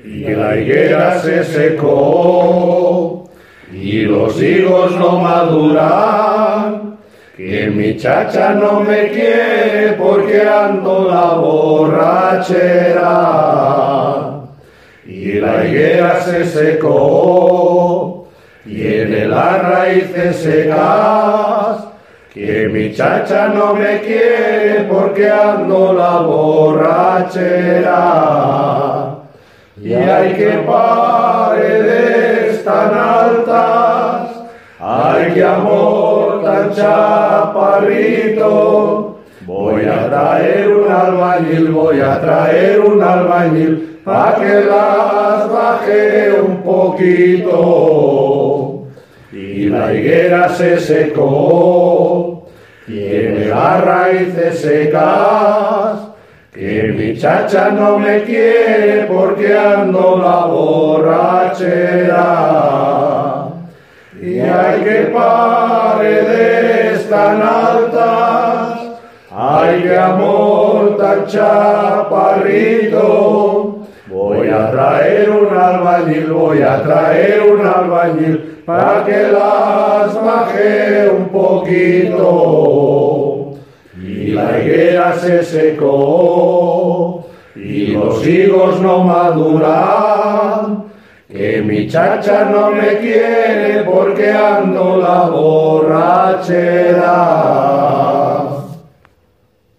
y la higuera se secó, y los higos no maduran, que mi chacha no me quiere porque ando la borrachera. Y la higuera se secó, tiene las raíces secas, que mi chacha no me quiere porque ando la borrachera. Y hay que paredes tan altas, hay que amor tan chaparrito. Voy a traer un albañil, pa' que las baje un poquito. Y la higuera se secó, tiene las raíces secas, que mi chacha no me quiere porque ando la borrachera. Y hay que paredes tan altas, ay, qué amor tan chaparrito. Voy a traer un albañil, para que las baje un poquito. Y la higuera se secó, y los higos no maduran, que mi chacha no me quiere porque ando la borrachera.